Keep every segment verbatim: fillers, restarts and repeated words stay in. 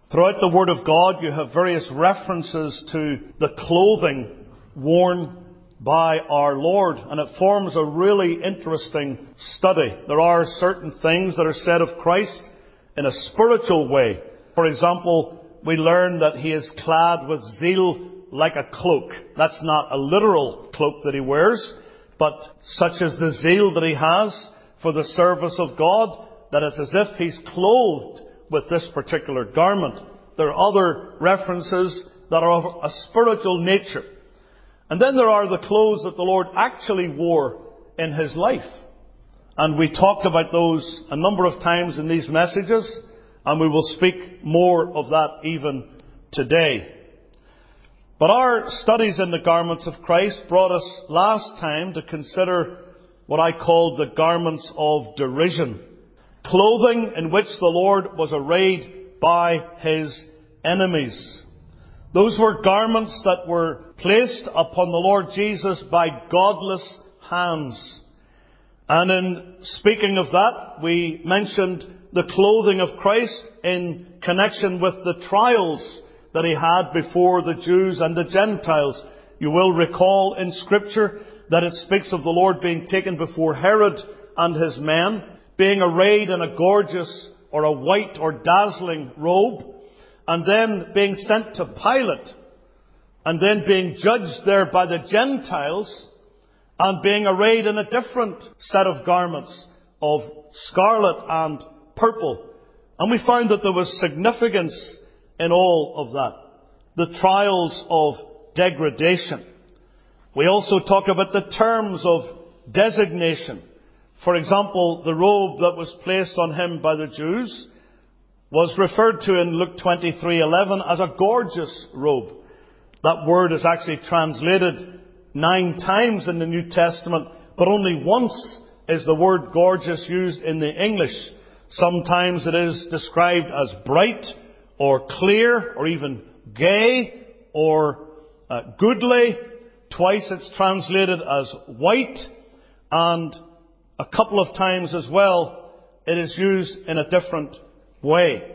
Throughout the Word of God, you have various references to the clothing worn by our Lord, and it forms a really interesting study. There are certain things that are said of Christ in a spiritual way. For example, we learn that He is clad with zeal like a cloak. That's not a literal cloak that He wears, but such is the zeal that He has for the service of God, that it's as if He's clothed with this particular garment. There are other references that are of a spiritual nature. And then there are the clothes that the Lord actually wore in His life. And we talked about those a number of times in these messages, and we will speak more of that even today. But our studies in the garments of Christ brought us last time to consider what I called the garments of derision. Clothing in which the Lord was arrayed by His enemies. Those were garments that were placed upon the Lord Jesus by godless hands. And in speaking of that, we mentioned the clothing of Christ in connection with the trials that He had before the Jews and the Gentiles. You will recall in Scripture that it speaks of the Lord being taken before Herod and his men, being arrayed in a gorgeous or a white or dazzling robe, and then being sent to Pilate, and then being judged there by the Gentiles, and being arrayed in a different set of garments of scarlet and purple. And we found that there was significance in all of that. The trials of degradation. We also talk about the terms of designation. For example, the robe that was placed on Him by the Jews was referred to in Luke twenty-three eleven as a gorgeous robe. That word is actually translated nine times in the New Testament, but only once is the word gorgeous used in the English. Sometimes it is described as bright or clear or even gay or uh, goodly. Twice it's translated as white, and a couple of times as well it is used in a different way.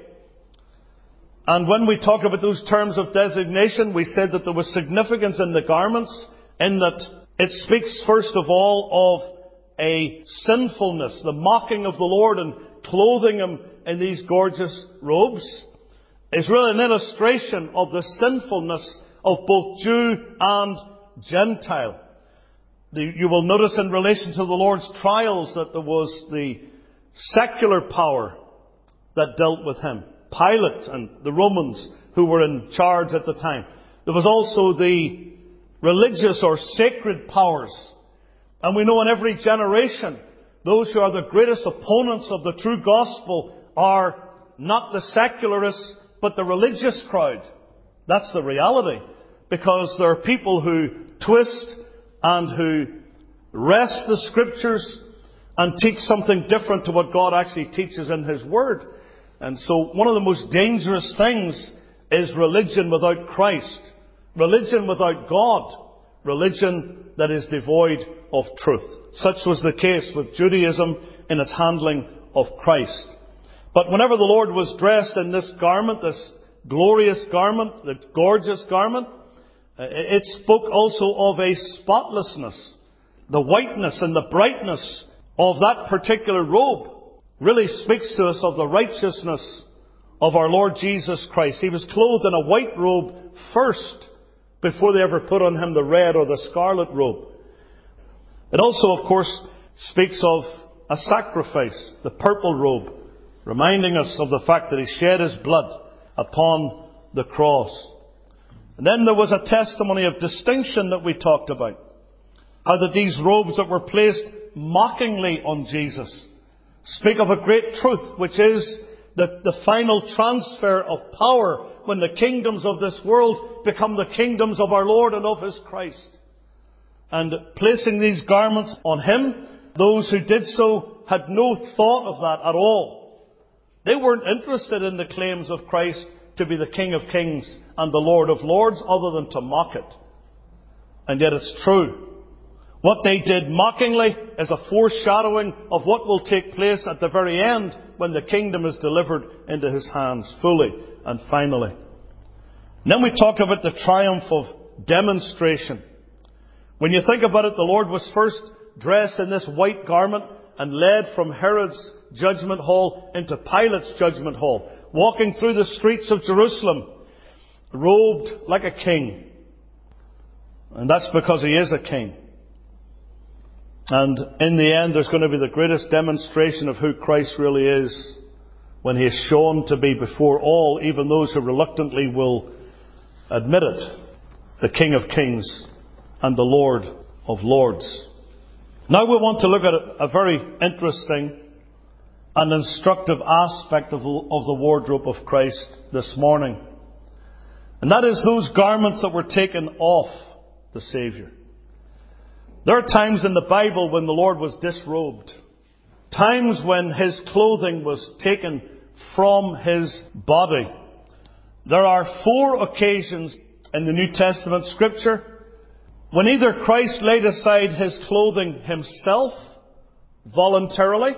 And when we talk about those terms of designation, we said that there was significance in the garments, in that it speaks first of all of a sinfulness, the mocking of the Lord and clothing Him in these gorgeous robes is really an illustration of the sinfulness of both Jew and Gentile. The, you will notice in relation to the Lord's trials that there was the secular power that dealt with Him. Pilate and the Romans who were in charge at the time. There was also the religious or sacred powers. And we know in every generation, those who are the greatest opponents of the true gospel are not the secularists, but the religious crowd. That's the reality. Because there are people who twist and who wrest the Scriptures and teach something different to what God actually teaches in His Word. And so one of the most dangerous things is religion without Christ. Religion without God. Religion that is devoid of truth. Such was the case with Judaism in its handling of Christ. But whenever the Lord was dressed in this garment, this glorious garment, the gorgeous garment, it spoke also of a spotlessness. The whiteness and the brightness of that particular robe really speaks to us of the righteousness of our Lord Jesus Christ. He was clothed in a white robe first, before they ever put on Him the red or the scarlet robe. It also, of course, speaks of a sacrifice, the purple robe, reminding us of the fact that He shed His blood upon the cross. And then there was a testimony of distinction that we talked about. How that these robes that were placed mockingly on Jesus speak of a great truth, which is the, the final transfer of power when the kingdoms of this world become the kingdoms of our Lord and of His Christ. And placing these garments on Him, those who did so had no thought of that at all. They weren't interested in the claims of Christ to be the King of Kings and the Lord of Lords, other than to mock it. And yet it's true. What they did mockingly is a foreshadowing of what will take place at the very end when the kingdom is delivered into his hands fully and finally. And then we talk about the triumph of demonstration. When you think about it, the Lord was first dressed in this white garment and led from Herod's judgment hall into Pilate's judgment hall, walking through the streets of Jerusalem, robed like a king. And that's because he is a king. And in the end, there's going to be the greatest demonstration of who Christ really is when he is shown to be before all, even those who reluctantly will admit it, the King of Kings and the Lord of Lords. Now we want to look at a very interesting and instructive aspect of the wardrobe of Christ this morning. And that is those garments that were taken off the Saviour. There are times in the Bible when the Lord was disrobed. Times when his clothing was taken from his body. There are four occasions in the New Testament Scripture when either Christ laid aside his clothing himself voluntarily,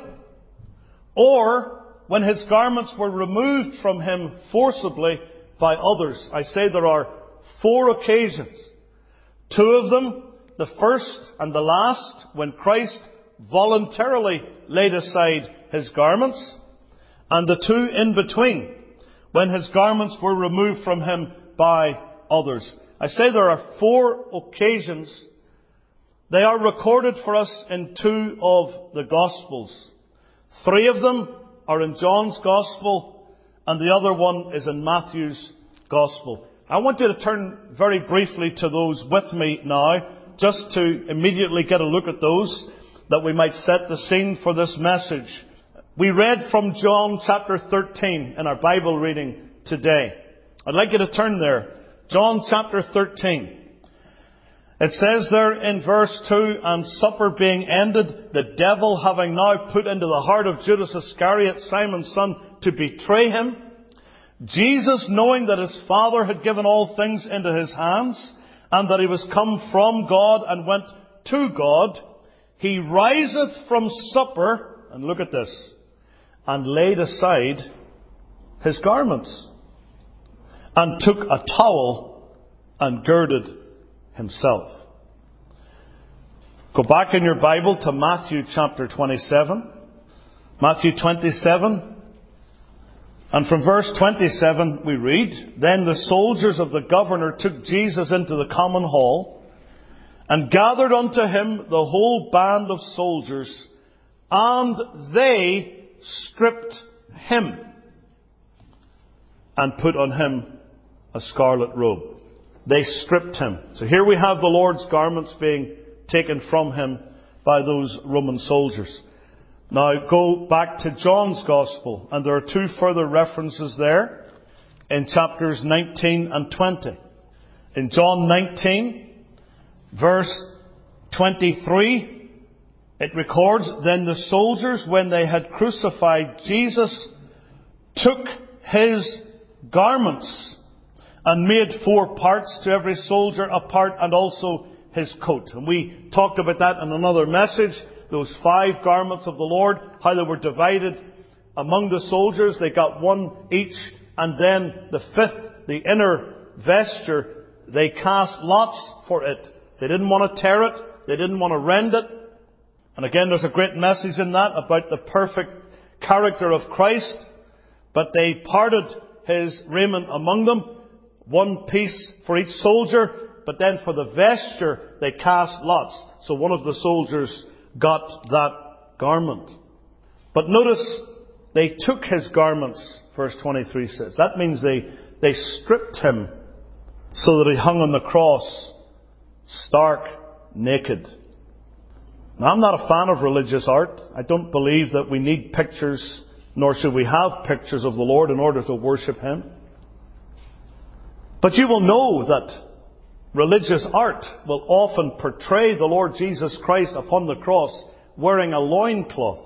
or when his garments were removed from him forcibly by others. I say there are four occasions. Two of them, the first and the last, when Christ voluntarily laid aside his garments, and the two in between, when his garments were removed from him by others. I say there are four occasions. They are recorded for us in two of the Gospels. Three of them are in John's Gospel, and the other one is in Matthew's Gospel. I want you to turn very briefly to those with me now, just to immediately get a look at those, that we might set the scene for this message. We read from John chapter thirteen in our Bible reading today. I'd like you to turn there. John chapter thirteen. It says there in verse two, "And supper being ended, the devil having now put into the heart of Judas Iscariot, Simon's son, to betray him, Jesus, knowing that his Father had given all things into his hands, and that he was come from God and went to God, he riseth from supper," and look at this, "and laid aside his garments, and took a towel and girded himself." Go back in your Bible to Matthew chapter twenty-seven. Matthew twenty-seven. And from verse twenty-seven we read, "Then the soldiers of the governor took Jesus into the common hall, and gathered unto him the whole band of soldiers, and they stripped him, and put on him a scarlet robe." They stripped him. So here we have the Lord's garments being taken from him by those Roman soldiers. Now go back to John's Gospel, and there are two further references there in chapters nineteen and twenty. In John nineteen, verse twenty-three, it records, "Then the soldiers, when they had crucified Jesus, took his garments, and made four parts, to every soldier a part, and also his coat." And we talked about that in another message. Those five garments of the Lord, how they were divided among the soldiers. They got one each. And then the fifth, the inner vesture, they cast lots for it. They didn't want to tear it. They didn't want to rend it. And again, there's a great message in that about the perfect character of Christ. But they parted his raiment among them, one piece for each soldier. But then for the vesture, they cast lots. So one of the soldiers got that garment. But notice, they took his garments, verse twenty-three says. That means they, they stripped him so that he hung on the cross, stark naked. Now, I'm not a fan of religious art. I don't believe that we need pictures, nor should we have pictures of the Lord in order to worship him. But you will know that religious art will often portray the Lord Jesus Christ upon the cross wearing a loincloth.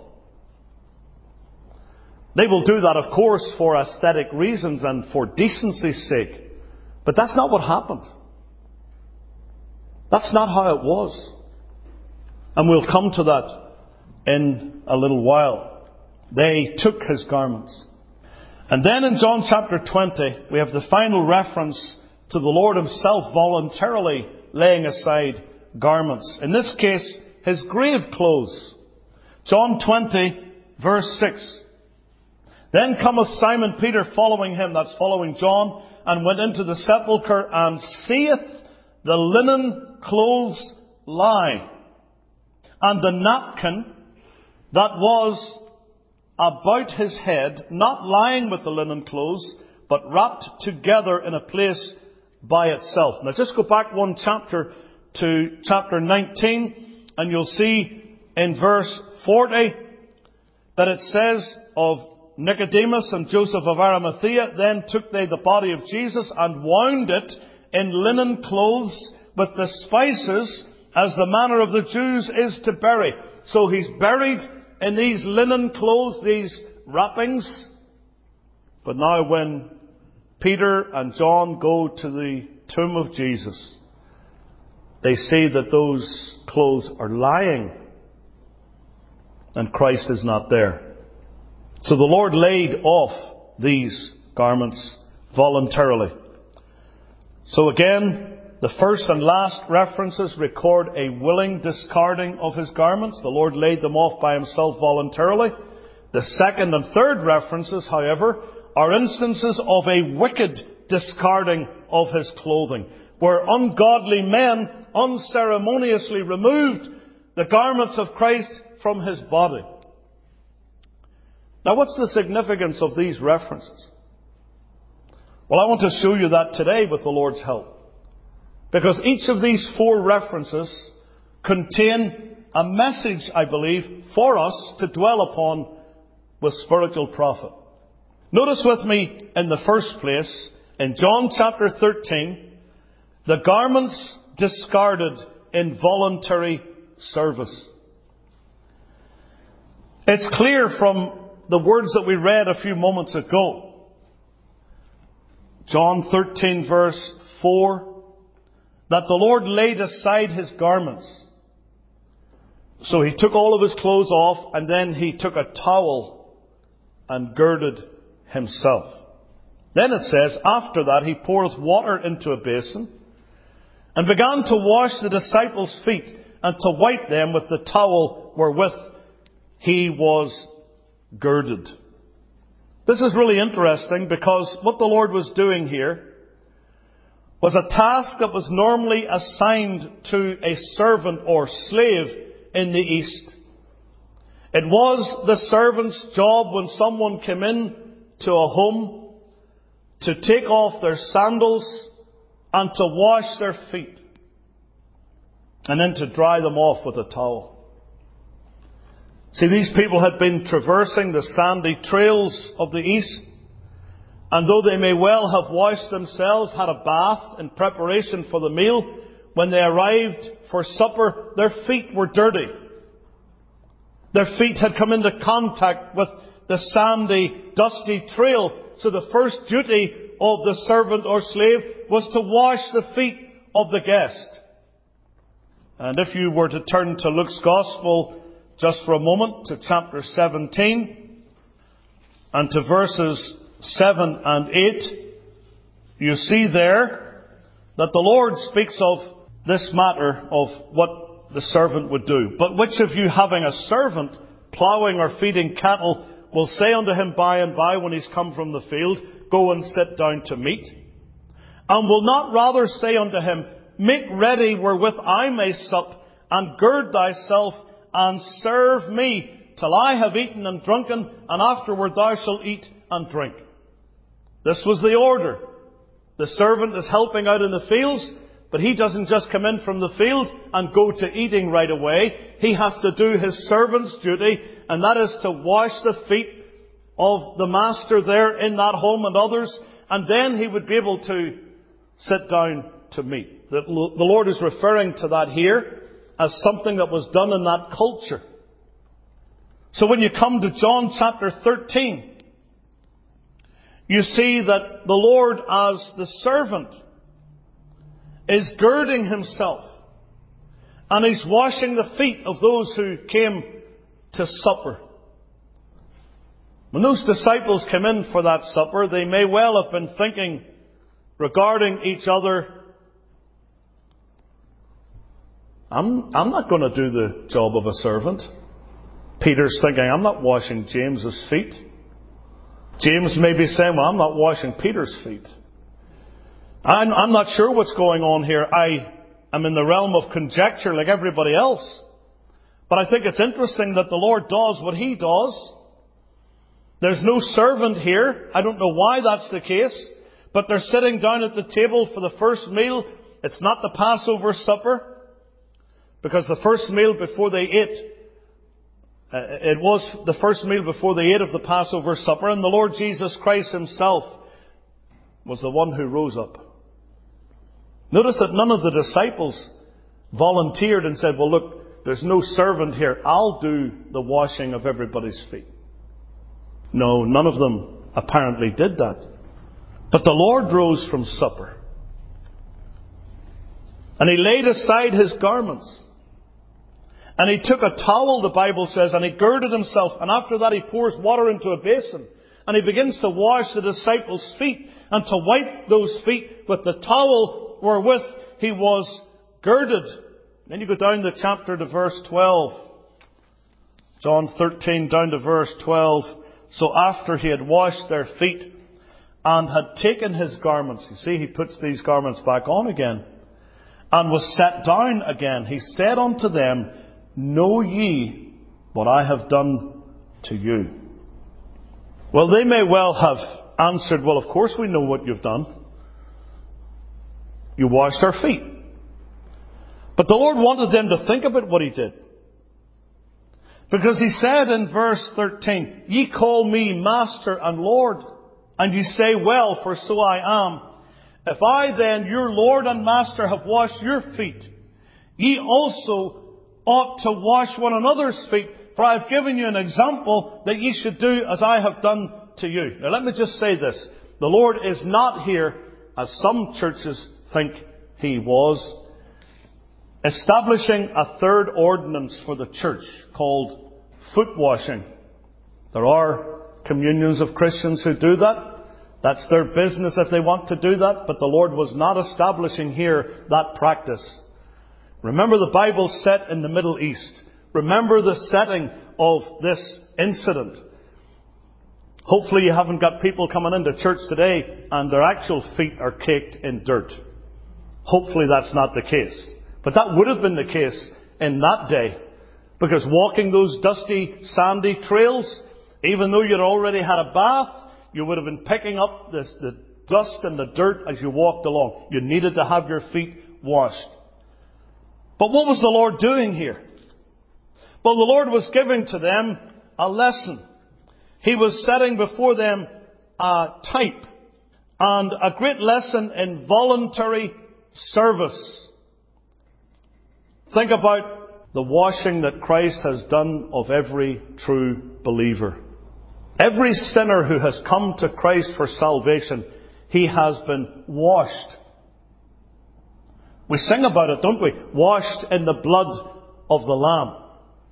They will do that, of course, for aesthetic reasons and for decency's sake. But that's not what happened. That's not how it was. And we'll come to that in a little while. They took his garments. And then in John chapter twenty, we have the final reference to the Lord himself voluntarily laying aside garments. In this case, his grave clothes. John twenty, verse six. Then cometh Simon Peter following him, that's following John, and went into the sepulchre, and seeth the linen clothes lie, and the napkin that was about his head, not lying with the linen clothes, but wrapped together in a place by itself. Now just go back one chapter to chapter nineteen, and you'll see in verse forty that it says of Nicodemus and Joseph of Arimathea, then took they the body of Jesus and wound it in linen clothes with the spices, as the manner of the Jews is to bury. So he's buried in these linen clothes, these wrappings. But now when Peter and John go to the tomb of Jesus, they see that those clothes are lying, and Christ is not there. So the Lord laid off these garments voluntarily. So again, the first and last references record a willing discarding of his garments. The Lord laid them off by himself voluntarily. The second and third references, however, are instances of a wicked discarding of his clothing, where ungodly men unceremoniously removed the garments of Christ from his body. Now, what's the significance of these references? Well, I want to show you that today with the Lord's help. Because each of these four references contain a message, I believe, for us to dwell upon with spiritual profit. Notice with me in the first place, in John chapter thirteen, the garments discarded in voluntary service. It's clear from the words that we read a few moments ago. John thirteen verse four, that the Lord laid aside his garments. So he took all of his clothes off, and then he took a towel and girded himself. Then it says, after that he poureth water into a basin, and began to wash the disciples' feet, and to wipe them with the towel wherewith he was girded. This is really interesting, because what the Lord was doing here was a task that was normally assigned to a servant or slave in the East. It was the servant's job when someone came in to a home to take off their sandals and to wash their feet, and then to dry them off with a towel. See, these people had been traversing the sandy trails of the East, and though they may well have washed themselves, had a bath in preparation for the meal, when they arrived for supper, their feet were dirty. Their feet had come into contact with the sandy, dusty trail. So the first duty of the servant or slave was to wash the feet of the guest. And if you were to turn to Luke's Gospel just for a moment, to chapter seventeen, and to verses seven and eight, you see there that the Lord speaks of this matter of what the servant would do. But which of you, having a servant ploughing or feeding cattle, will say unto him by and by, when he's come from the field, go and sit down to meat? And will not rather say unto him, make ready wherewith I may sup, and gird thyself, and serve me, till I have eaten and drunken, and afterward thou shalt eat and drink. This was the order. The servant is helping out in the fields, but he doesn't just come in from the field and go to eating right away. He has to do his servant's duty, and that is to wash the feet of the master there in that home and others, and then he would be able to sit down to meat. The Lord is referring to that here as something that was done in that culture. So when you come to John chapter thirteen, you see that the Lord, as the servant, is girding himself And He's washing the feet of those who came to supper. When those disciples came in for that supper, they may well have been thinking regarding each other, I'm, I'm not going to do the job of a servant. Peter's thinking, I'm not washing James's feet. James may be saying, well, I'm not washing Peter's feet. I'm, I'm not sure what's going on here. I am in the realm of conjecture like everybody else. But I think it's interesting that the Lord does what He does. There's no servant here. I don't know why that's the case. But they're sitting down at the table for the first meal. It's not the Passover supper. Because the first meal before they ate, uh, it was the first meal before they ate of the Passover supper. And the Lord Jesus Christ Himself was the one who rose up. Notice that none of the disciples volunteered and said, well, look, there's no servant here. I'll do the washing of everybody's feet. No, none of them apparently did that. But the Lord rose from supper. And He laid aside His garments. And He took a towel, the Bible says, and He girded Himself. And after that He pours water into a basin. And He begins to wash the disciples' feet and to wipe those feet with the towel wherewith He was girded. Then you go down the chapter to verse twelve. John thirteen down to verse twelve. So after He had washed their feet and had taken His garments, you see, He puts these garments back on again, and was sat down again, He said unto them, know ye what I have done to you? Well, they may well have answered, well, of course we know what you've done. You washed our feet. But the Lord wanted them to think about what He did. Because He said in verse thirteen, ye call me Master and Lord, and ye say, well, for so I am. If I then, your Lord and Master, have washed your feet, ye also ought to wash one another's feet. For I have given you an example that ye should do as I have done to you. Now let me just say this. The Lord is not here, as some churches think He was, establishing a third ordinance for the church called foot washing. There are communions of Christians who do that. That's their business if they want to do that. But the Lord was not establishing here that practice. Remember, the Bible's set in the Middle East. Remember the setting of this incident. Hopefully you haven't got people coming into church today and their actual feet are caked in dirt. Hopefully that's not the case. But that would have been the case in that day. Because walking those dusty, sandy trails, even though you'd already had a bath, you would have been picking up this, the dust and the dirt as you walked along. You needed to have your feet washed. But what was the Lord doing here? Well, the Lord was giving to them a lesson. He was setting before them a type and a great lesson in voluntary service. Think about the washing that Christ has done of every true believer. Every sinner who has come to Christ for salvation, he has been washed. We sing about it, don't we? Washed in the blood of the Lamb.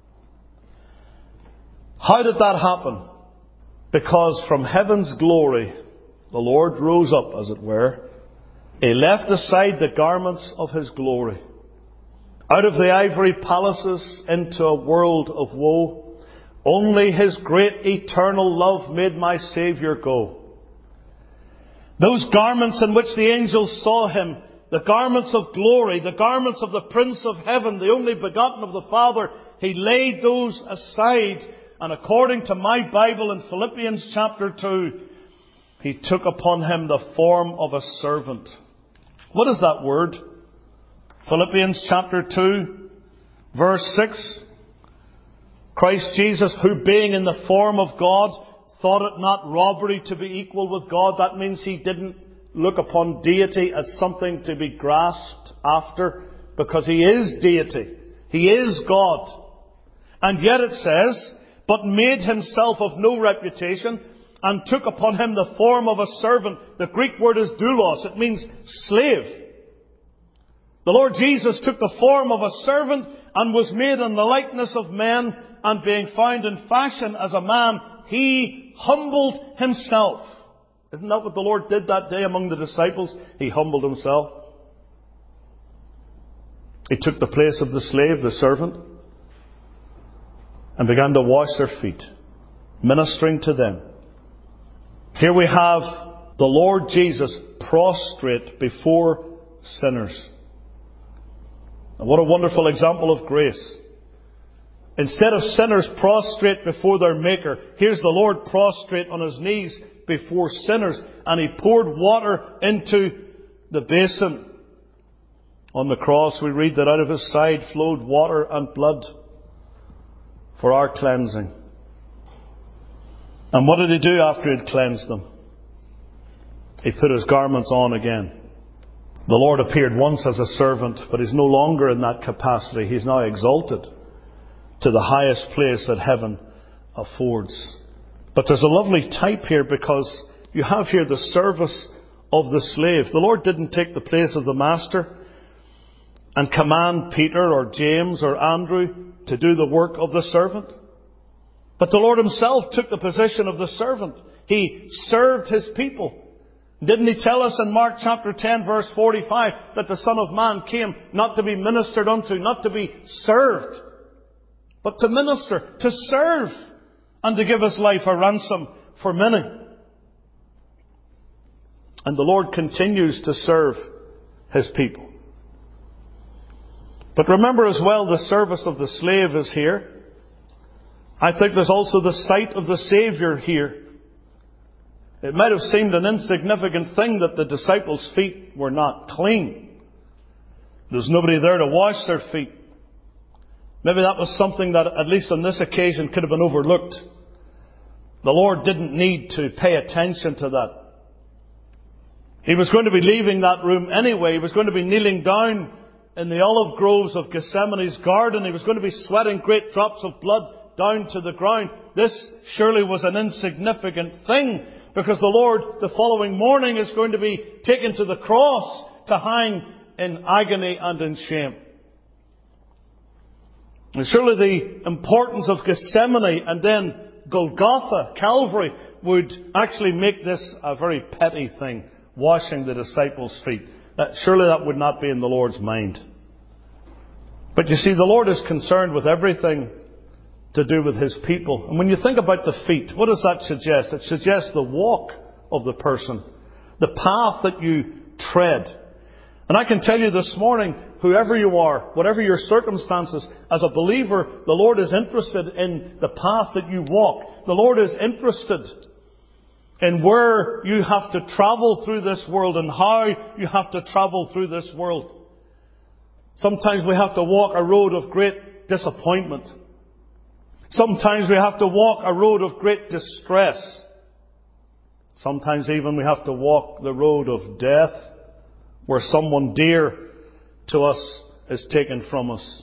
How did that happen? Because from heaven's glory, the Lord rose up, as it were. He left aside the garments of His glory. Out of the ivory palaces into a world of woe, only His great eternal love made my Saviour go. Those garments in which the angels saw Him, the garments of glory, the garments of the Prince of Heaven, the only begotten of the Father, He laid those aside. And according to my Bible in Philippians chapter two, He took upon Him the form of a servant. What is that word? Philippians chapter two, verse six. Christ Jesus, who being in the form of God, thought it not robbery to be equal with God. That means He didn't look upon deity as something to be grasped after, because He is deity. He is God. And yet it says, but made Himself of no reputation, and took upon Him the form of a servant. The Greek word is doulos. It means slave. The Lord Jesus took the form of a servant and was made in the likeness of men, and being found in fashion as a man, He humbled Himself. Isn't that what the Lord did that day among the disciples? He humbled Himself. He took the place of the slave, the servant, and began to wash their feet, ministering to them. Here we have the Lord Jesus prostrate before sinners. And what a wonderful example of grace. Instead of sinners prostrate before their Maker, here's the Lord prostrate on His knees before sinners, and He poured water into the basin. On the cross we read that out of His side flowed water and blood for our cleansing. And what did He do after He had cleansed them? He put His garments on again. The Lord appeared once as a servant, but He's no longer in that capacity. He's now exalted to the highest place that heaven affords. But there's a lovely type here, because you have here the service of the slave. The Lord didn't take the place of the master and command Peter or James or Andrew to do the work of the servant. But the Lord Himself took the position of the servant. He served His people. Didn't He tell us in Mark chapter ten verse forty-five that the Son of Man came not to be ministered unto, not to be served, but to minister, to serve, and to give His life a ransom for many. And the Lord continues to serve His people. But remember as well, the service of the slave is here. I think there's also the sight of the Saviour here. It might have seemed an insignificant thing that the disciples' feet were not clean. There's nobody there to wash their feet. Maybe that was something that, at least on this occasion, could have been overlooked. The Lord didn't need to pay attention to that. He was going to be leaving that room anyway. He was going to be kneeling down in the olive groves of Gethsemane's garden. He was going to be sweating great drops of blood down to the ground. This surely was an insignificant thing, because the Lord, the following morning, is going to be taken to the cross to hang in agony and in shame. And surely the importance of Gethsemane and then Golgotha, Calvary, would actually make this a very petty thing, washing the disciples' feet. That, surely that would not be in the Lord's mind. But you see, the Lord is concerned with everything to do with His people. And when you think about the feet, what does that suggest? It suggests the walk of the person, the path that you tread. And I can tell you this morning, whoever you are, whatever your circumstances, as a believer, the Lord is interested in the path that you walk. The Lord is interested in where you have to travel through this world and how you have to travel through this world. Sometimes we have to walk a road of great disappointment. Sometimes we have to walk a road of great distress. Sometimes even we have to walk the road of death, where someone dear to us is taken from us.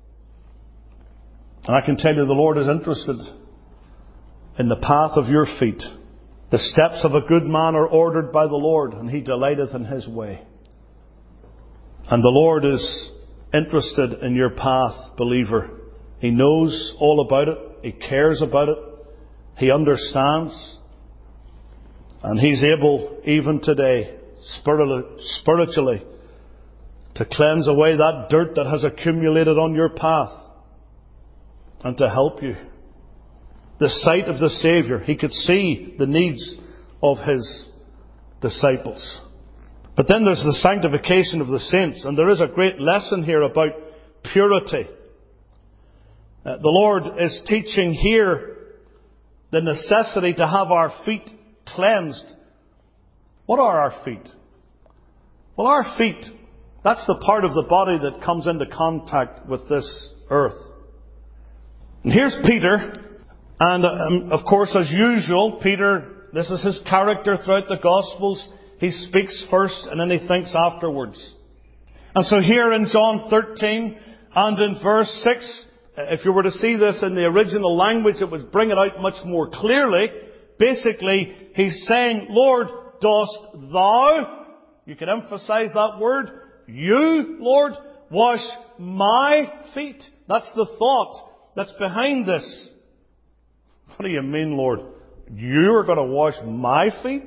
And I can tell you, the Lord is interested in the path of your feet. The steps of a good man are ordered by the Lord, and He delighteth in His way. And the Lord is interested in your path, believer. He knows all about it. He cares about it. He understands. And He's able, even today, spiritually, to cleanse away that dirt that has accumulated on your path and to help you. The sight of the Saviour, He could see the needs of His disciples. But then there's the sanctification of the saints, and there is a great lesson here about purity. Uh, the Lord is teaching here the necessity to have our feet cleansed. What are our feet? Well, our feet, that's the part of the body that comes into contact with this earth. And here's Peter, and um, of course, as usual, Peter, this is his character throughout the Gospels. He speaks first and then he thinks afterwards. And so here in John thirteen and in verse six, if you were to see this in the original language, it would bring it out much more clearly. Basically, he's saying, Lord, dost thou, you can emphasize that word, You, Lord, wash my feet. That's the thought that's behind this. What do you mean, Lord? You are going to wash my feet?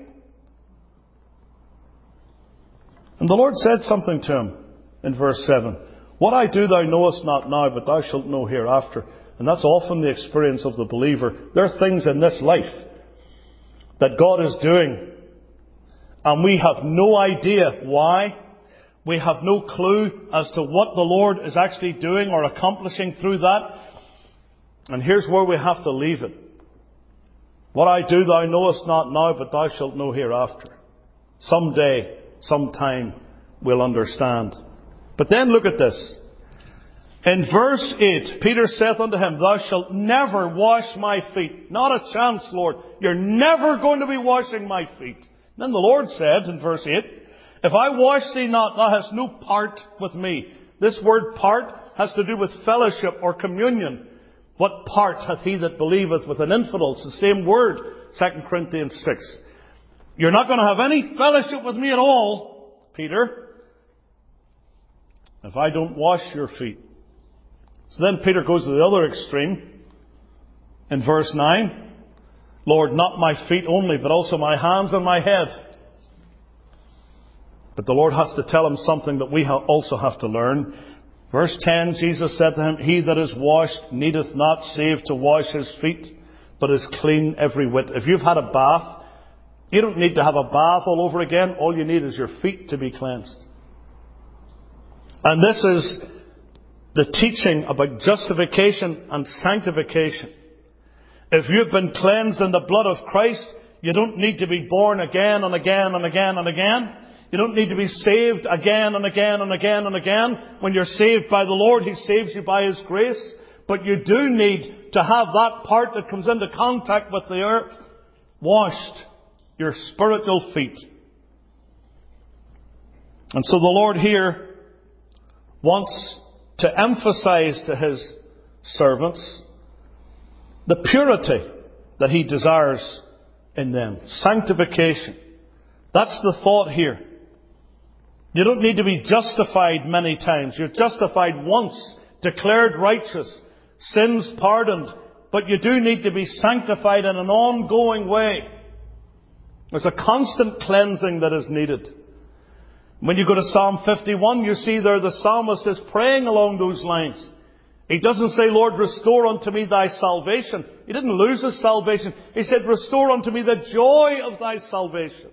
And the Lord said something to him in verse seven. What I do thou knowest not now, but thou shalt know hereafter. And that's often the experience of the believer. There are things in this life that God is doing, and we have no idea why. We have no clue as to what the Lord is actually doing or accomplishing through that. And here's where we have to leave it. What I do thou knowest not now, but thou shalt know hereafter. Someday, sometime, we'll understand. But then look at this. In verse eight, Peter saith unto him, Thou shalt never wash my feet. Not a chance, Lord. You're never going to be washing my feet. Then the Lord said in verse eight, If I wash thee not, thou hast no part with me. This word part has to do with fellowship or communion. What part hath he that believeth with an infidel? It's the same word, Second Corinthians six. You're not going to have any fellowship with me at all, Peter, if I don't wash your feet. So then Peter goes to the other extreme in verse nine. Lord, not my feet only, but also my hands and my head. But the Lord has to tell him something that we also have to learn. Verse ten, Jesus said to him, He that is washed needeth not save to wash his feet, but is clean every whit. If you've had a bath, you don't need to have a bath all over again. All you need is your feet to be cleansed. And this is the teaching about justification and sanctification. If you've been cleansed in the blood of Christ, you don't need to be born again and again and again and again. You don't need to be saved again and again and again and again. When you're saved by the Lord, He saves you by His grace. But you do need to have that part that comes into contact with the earth washed, your spiritual feet. And so the Lord here wants to emphasize to His servants the purity that He desires in them. Sanctification. That's the thought here. You don't need to be justified many times. You're justified once, declared righteous, sins pardoned. But you do need to be sanctified in an ongoing way. There's a constant cleansing that is needed. When you go to Psalm fifty-one, you see there the psalmist is praying along those lines. He doesn't say, Lord, restore unto me thy salvation. He didn't lose his salvation. He said, restore unto me the joy of thy salvation.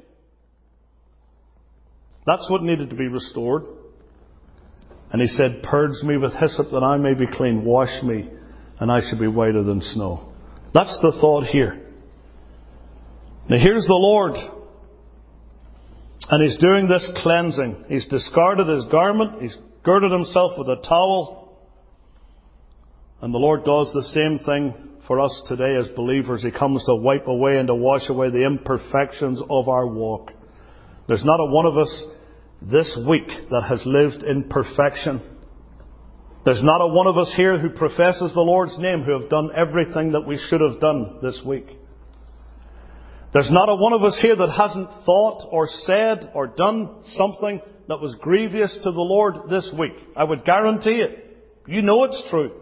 That's what needed to be restored. And he said, purge me with hyssop that I may be clean. Wash me and I shall be whiter than snow. That's the thought here. Now here's the Lord. And He's doing this cleansing. He's discarded His garment. He's girded Himself with a towel. And the Lord does the same thing for us today as believers. He comes to wipe away and to wash away the imperfections of our walk. There's not a one of us this week that has lived in perfection. There's not a one of us here who professes the Lord's name who have done everything that we should have done this week. There's not a one of us here that hasn't thought or said or done something that was grievous to the Lord this week. I would guarantee it. You know it's true.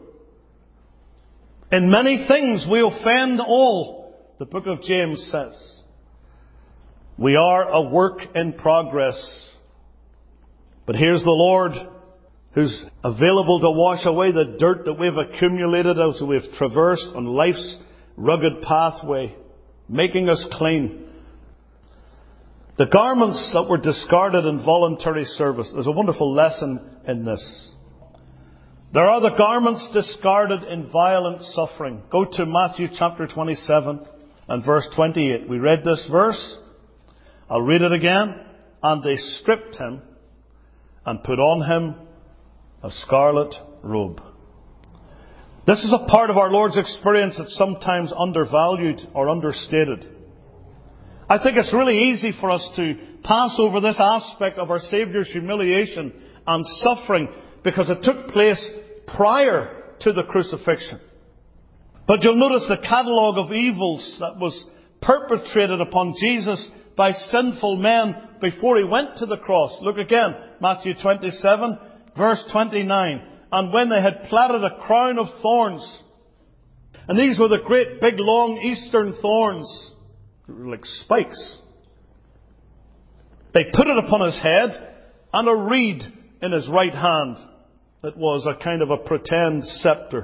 In many things we offend all, the book of James says. We are a work in progress. But here's the Lord who's available to wash away the dirt that we've accumulated as we've traversed on life's rugged pathway, making us clean. The garments that were discarded in voluntary service, there's a wonderful lesson in this. There are the garments discarded in violent suffering. Go to Matthew chapter twenty-seven and verse twenty-eight. We read this verse. I'll read it again. And they stripped Him and put on Him a scarlet robe. This is a part of our Lord's experience that's sometimes undervalued or understated. I think it's really easy for us to pass over this aspect of our Saviour's humiliation and suffering because it took place prior to the crucifixion. But you'll notice the catalogue of evils that was perpetrated upon Jesus by sinful men before he went to the cross. Look again, Matthew twenty-seven, verse twenty-nine. And when they had platted a crown of thorns, and these were the great big long eastern thorns, like spikes, they put it upon his head, and a reed in his right hand. It was a kind of a pretend scepter.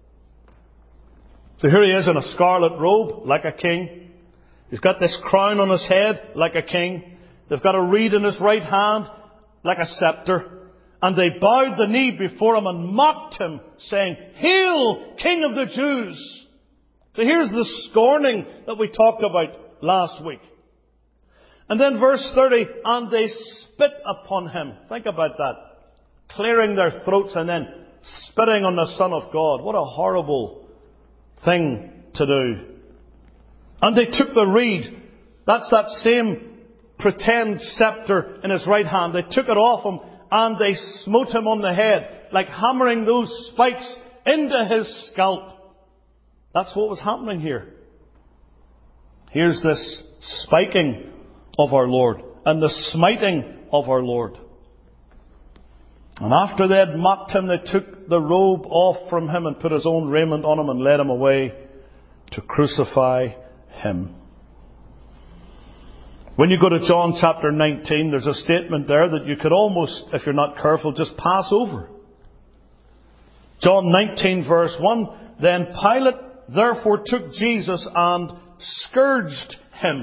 So here he is in a scarlet robe, like a king. He's got this crown on his head, like a king. They've got a reed in his right hand, like a scepter. And they bowed the knee before him and mocked him, saying, "Hail, King of the Jews!" So here's the scorning that we talked about last week. And then verse thirty, and they spit upon him. Think about that. Clearing their throats and then spitting on the Son of God. What a horrible thing to do. And they took the reed. That's that same pretend scepter in his right hand. They took it off him and they smote him on the head, like hammering those spikes into his scalp. That's what was happening here. Here's this spiking of our Lord and the smiting of our Lord. And after they had mocked him, they took the robe off from him and put his own raiment on him and led him away to crucify him. When you go to John chapter nineteen, there's a statement there that you could almost, if you're not careful, just pass over. John nineteen verse one, then Pilate therefore took Jesus and scourged him.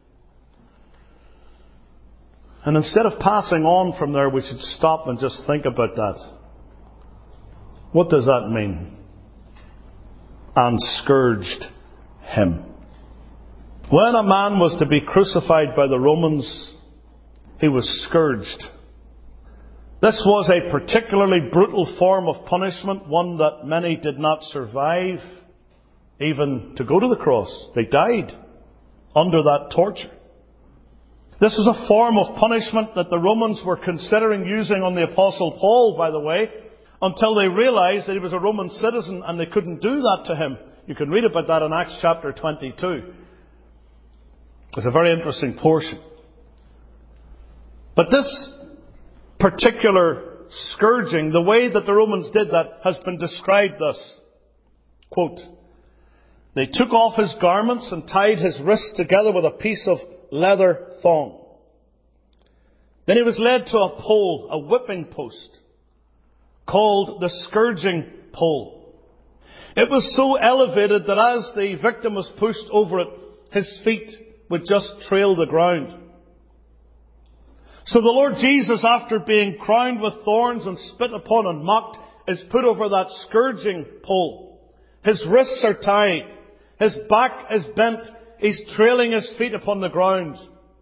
And instead of passing on from there, we should stop and just think about that. What does that mean? And scourged him. When a man was to be crucified by the Romans, he was scourged. This was a particularly brutal form of punishment, one that many did not survive even to go to the cross. They died under that torture. This is a form of punishment that the Romans were considering using on the Apostle Paul, by the way, until they realized that he was a Roman citizen and they couldn't do that to him. You can read about that in Acts chapter twenty-two. It's a very interesting portion. But this particular scourging, the way that the Romans did that, has been described thus. Quote, they took off his garments and tied his wrists together with a piece of leather thong. Then he was led to a pole, a whipping post, called the scourging pole. It was so elevated that as the victim was pushed over it, his feet would just trail the ground. So the Lord Jesus, after being crowned with thorns and spit upon and mocked, is put over that scourging pole. His wrists are tied. His back is bent. He's trailing his feet upon the ground.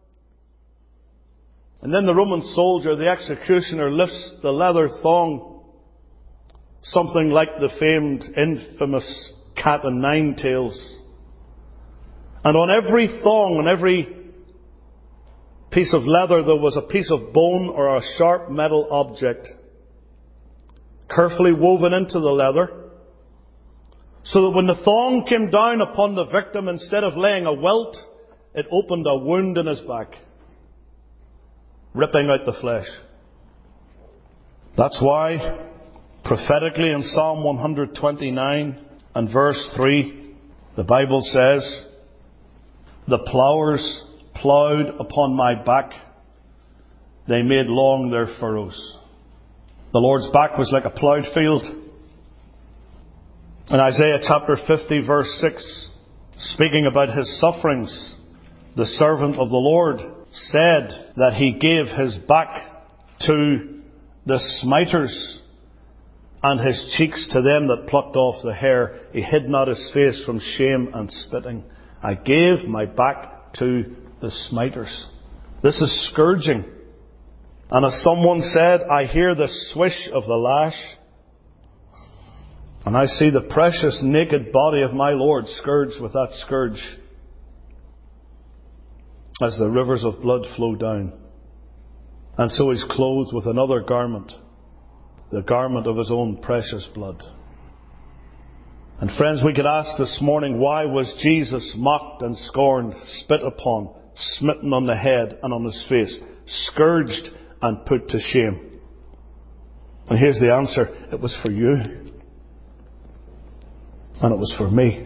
And then the Roman soldier, the executioner, lifts the leather thong, something like the famed, infamous cat and nine tails. And on every thong, on every piece of leather, there was a piece of bone or a sharp metal object, carefully woven into the leather, so that when the thong came down upon the victim, instead of laying a welt, it opened a wound in his back, ripping out the flesh. That's why, prophetically in Psalm one twenty-nine and verse three, the Bible says, the ploughers ploughed upon my back, they made long their furrows. The Lord's back was like a ploughed field. In Isaiah chapter fifty verse six, speaking about his sufferings, the servant of the Lord said that he gave his back to the smiters and his cheeks to them that plucked off the hair. He hid not his face from shame and spitting. I gave my back to the smiters. This is scourging. And as someone said, I hear the swish of the lash, and I see the precious naked body of my Lord scourged with that scourge as the rivers of blood flow down. And so he's clothed with another garment, the garment of his own precious blood. And friends, we could ask this morning, why was Jesus mocked and scorned, spit upon, smitten on the head and on his face, scourged and put to shame. And here's the answer. It was for you. And it was for me.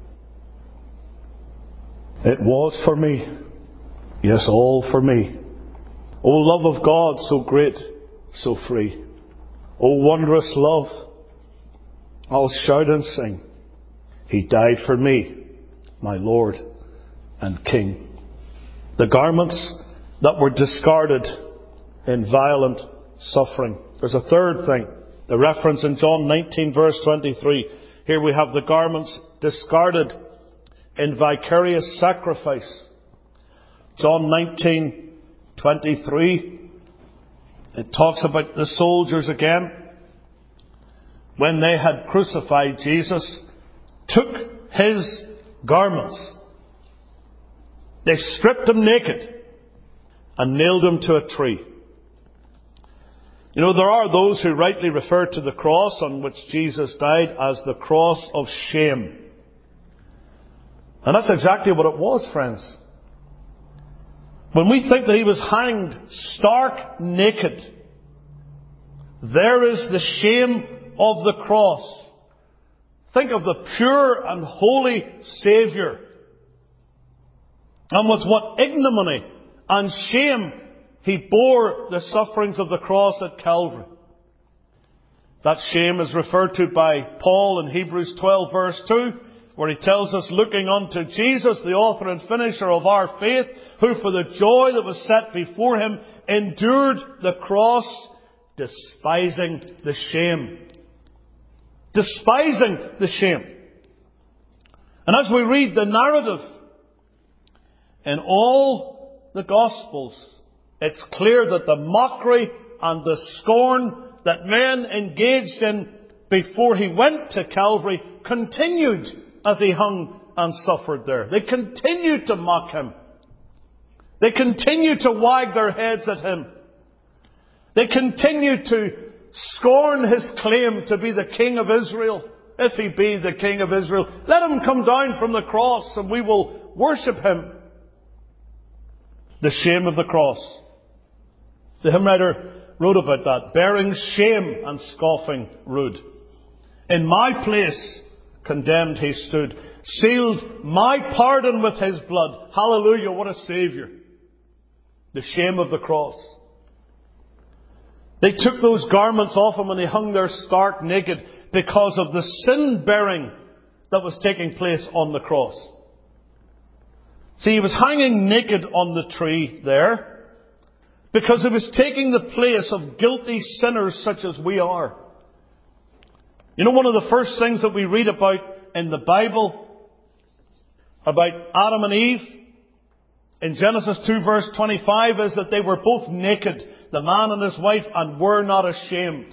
It was for me. Yes, all for me. O love of God, so great, so free. O wondrous love. I'll shout and sing. He died for me, my Lord and King. The garments that were discarded in violent suffering. There's a third thing. The reference in John nineteen verse twenty-three. Here we have the garments discarded in vicarious sacrifice. John nineteen twenty-three. It talks about the soldiers again. When they had crucified Jesus, took his garments. They stripped him naked and nailed him to a tree. You know, there are those who rightly refer to the cross on which Jesus died as the cross of shame. And that's exactly what it was, friends. When we think that he was hanged stark naked, there is the shame of the cross. Think of the pure and holy Saviour. And with what ignominy and shame he bore the sufferings of the cross at Calvary. That shame is referred to by Paul in Hebrews twelve verse two, where he tells us, looking unto Jesus, the author and finisher of our faith, who for the joy that was set before him endured the cross, despising the shame. Despising the shame. And as we read the narrative in all the Gospels, it's clear that the mockery and the scorn that men engaged in before he went to Calvary continued as he hung and suffered there. They continued to mock him. They continued to wag their heads at him. They continued to scorn his claim to be the King of Israel. If he be the King of Israel, let him come down from the cross and we will worship him. The shame of the cross. The hymn writer wrote about that. Bearing shame and scoffing rude. In my place condemned he stood. Sealed my pardon with his blood. Hallelujah, what a Saviour. The shame of the cross. They took those garments off him and they hung there stark naked because of the sin bearing that was taking place on the cross. See, he was hanging naked on the tree there because he was taking the place of guilty sinners such as we are. You know, one of the first things that we read about in the Bible about Adam and Eve in Genesis two verse twenty-five is that they were both naked, the man and his wife, and were not ashamed.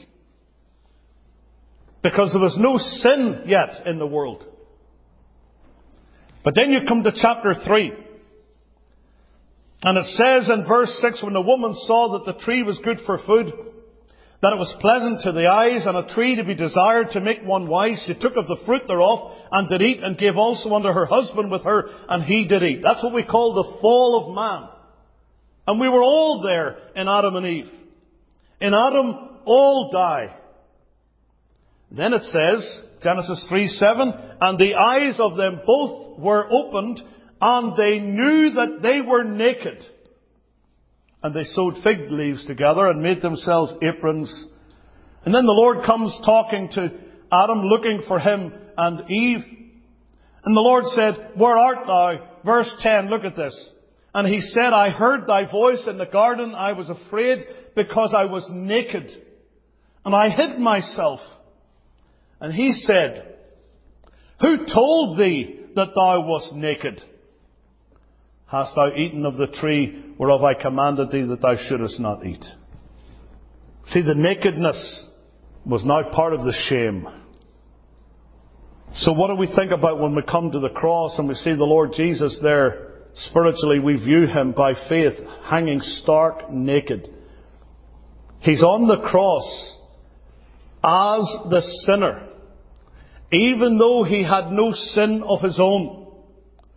Because there was no sin yet in the world. But then you come to chapter three. And it says in verse six, when the woman saw that the tree was good for food, that it was pleasant to the eyes, and a tree to be desired to make one wise, she took of the fruit thereof, and did eat, and gave also unto her husband with her, and he did eat. That's what we call the fall of man. And we were all there in Adam and Eve. In Adam, all die. Then it says, Genesis three seven, and the eyes of them both were opened, and they knew that they were naked. And they sewed fig leaves together and made themselves aprons. And then the Lord comes talking to Adam, looking for him and Eve. And the Lord said, where art thou? Verse ten, look at this. And he said, I heard thy voice in the garden. I was afraid because I was naked. And I hid myself. And he said, who told thee that thou wast naked? Hast thou eaten of the tree whereof I commanded thee that thou shouldest not eat? See, the nakedness was now part of the shame. So what do we think about when we come to the cross and we see the Lord Jesus there? Spiritually, we view him by faith, hanging stark naked. He's on the cross as the sinner, even though he had no sin of his own.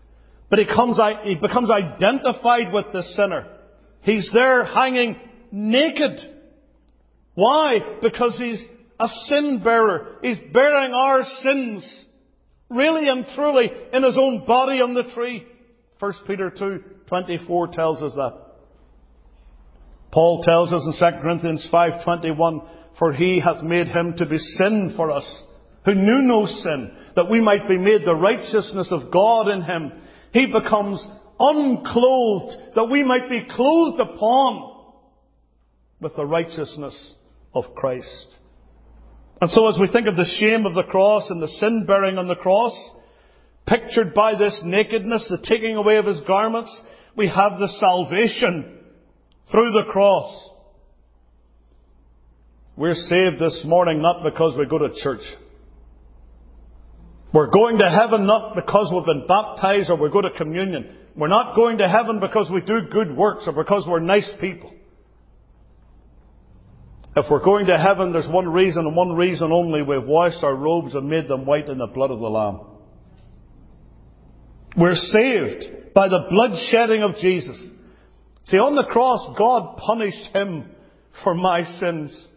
But he, comes, he becomes identified with the sinner. He's there hanging naked. Why? Because he's a sin bearer. He's bearing our sins, really and truly, in his own body on the tree. First Peter two twenty-four tells us that. Paul tells us in Second Corinthians five twenty-one, for he hath made him to be sin for us, who knew no sin, that we might be made the righteousness of God in him. He becomes unclothed, that we might be clothed upon with the righteousness of Christ. And so as we think of the shame of the cross and the sin bearing on the cross, pictured by this nakedness, the taking away of his garments, we have the salvation through the cross. We're saved this morning not because we go to church. We're going to heaven not because we've been baptized or we go to communion. We're not going to heaven because we do good works or because we're nice people. If we're going to heaven, there's one reason and one reason only. We've washed our robes and made them white in the blood of the Lamb. We're saved by the blood shedding of Jesus. See, on the cross, God punished him for my sins.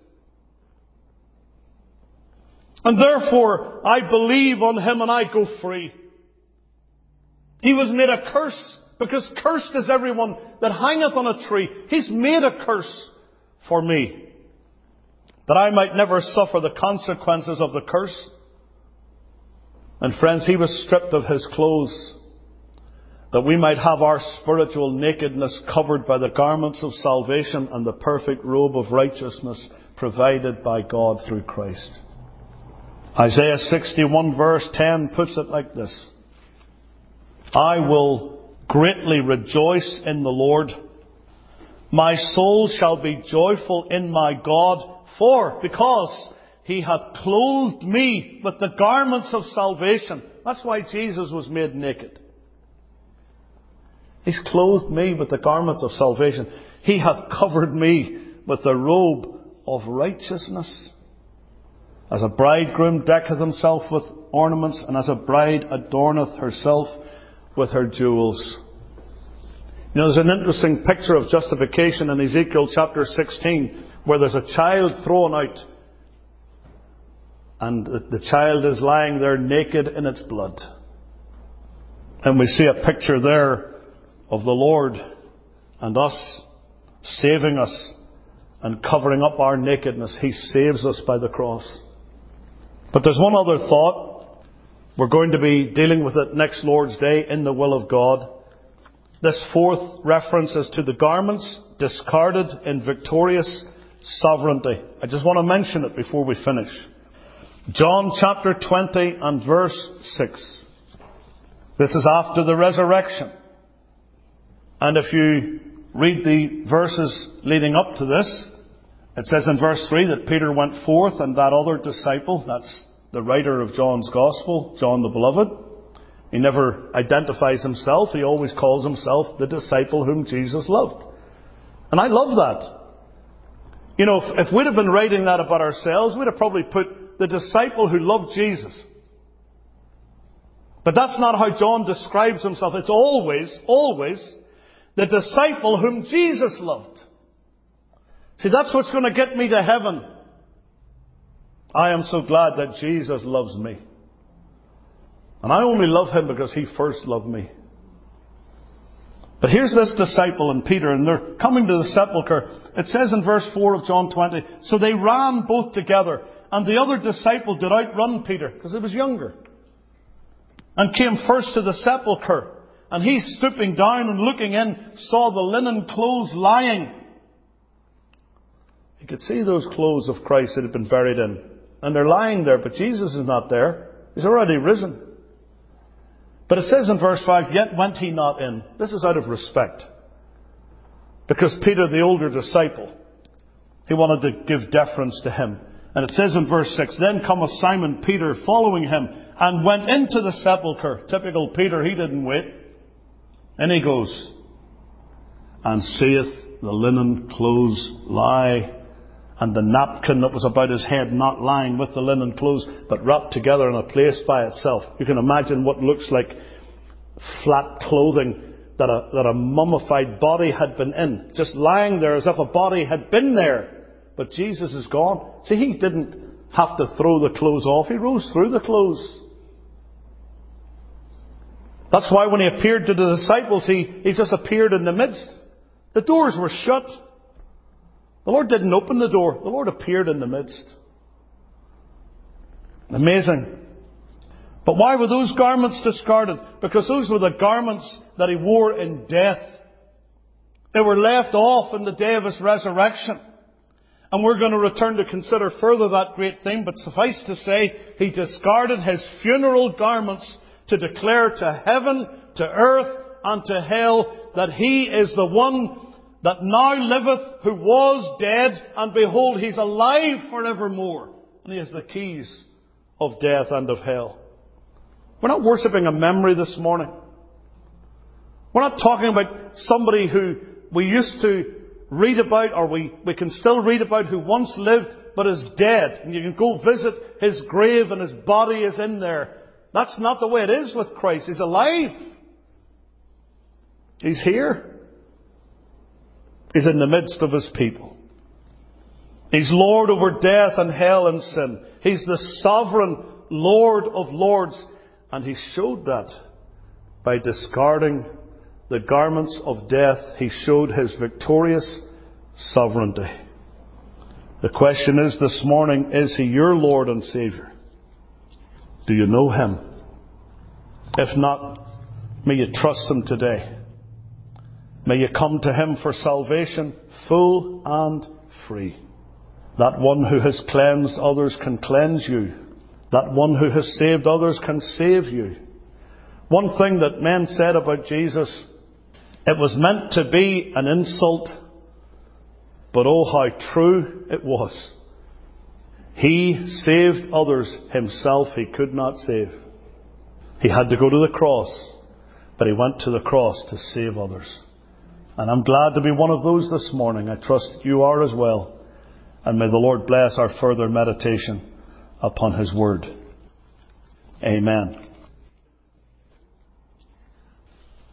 And therefore, I believe on him and I go free. He was made a curse, because cursed is everyone that hangeth on a tree. He's made a curse for me, that I might never suffer the consequences of the curse. And friends, he was stripped of his clothes, that we might have our spiritual nakedness covered by the garments of salvation and the perfect robe of righteousness provided by God through Christ. Isaiah sixty-one verse ten puts it like this. I will greatly rejoice in the Lord. My soul shall be joyful in my God, for, because he hath clothed me with the garments of salvation. That's why Jesus was made naked. He's clothed me with the garments of salvation. He hath covered me with the robe of righteousness. As a bridegroom decketh himself with ornaments, and as a bride adorneth herself with her jewels. You know, there's an interesting picture of justification in Ezekiel chapter sixteen, where there's a child thrown out, and the child is lying there naked in its blood. And we see a picture there of the Lord and us, saving us and covering up our nakedness. He saves us by the cross. But there's one other thought. We're going to be dealing with it next Lord's Day in the will of God. This fourth reference is to the garments discarded in victorious sovereignty. I just want to mention it before we finish. John chapter twenty and verse six. This is after the resurrection. And if you read the verses leading up to this, it says in verse three that Peter went forth and that other disciple, that's the writer of John's Gospel, John the Beloved. He never identifies himself. He always calls himself the disciple whom Jesus loved. And I love that. You know, if, if we'd have been writing that about ourselves, we'd have probably put the disciple who loved Jesus. But that's not how John describes himself. It's always, always the disciple whom Jesus loved. See, that's what's going to get me to heaven. I am so glad that Jesus loves me. And I only love him because he first loved me. But here's this disciple and Peter, and they're coming to the sepulchre. It says in verse four of John twenty, so they ran both together, and the other disciple did outrun Peter, because he was younger, and came first to the sepulchre. And he, stooping down and looking in, saw the linen clothes lying. You could see those clothes of Christ that had been buried in. And they're lying there, but Jesus is not there. He's already risen. But it says in verse five, yet went he not in. This is out of respect. Because Peter, the older disciple, he wanted to give deference to him. And it says in verse six, then cometh Simon Peter following him, and went into the sepulchre. Typical Peter, he didn't wait. And he goes, and seeth the linen clothes lie, and the napkin that was about his head not lying with the linen clothes, but wrapped together in a place by itself. You can imagine what looks like flat clothing that a, that a mummified body had been in, just lying there as if a body had been there. But Jesus is gone. See, he didn't have to throw the clothes off. He rose through the clothes. That's why when he appeared to the disciples, he, he just appeared in the midst. The doors were shut. The Lord didn't open the door. The Lord appeared in the midst. Amazing. But why were those garments discarded? Because those were the garments that he wore in death. They were left off in the day of his resurrection. And we're going to return to consider further that great theme. But suffice to say, he discarded his funeral garments to declare to heaven, to earth, and to hell that he is the one that now liveth, who was dead, and behold, he's alive forevermore. And he has the keys of death and of hell. We're not worshipping a memory this morning. We're not talking about somebody who we used to read about, or we, we can still read about, who once lived but is dead. And you can go visit his grave and his body is in there. That's not the way it is with Christ. He's alive. He's here. He's in the midst of his people. He's Lord over death and hell and sin. He's the sovereign Lord of lords. And he showed that by discarding the garments of death. He showed his victorious sovereignty. The question is this morning, is he your Lord and Saviour? Do you know him? If not, may you trust him today. May you come to him for salvation, full and free. That one who has cleansed others can cleanse you. That one who has saved others can save you. One thing that men said about Jesus, it was meant to be an insult, but oh how true it was. He saved others. Himself he could not save. He had to go to the cross, but he went to the cross to save others. And I'm glad to be one of those this morning. I trust you are as well. And may the Lord bless our further meditation upon his word. Amen.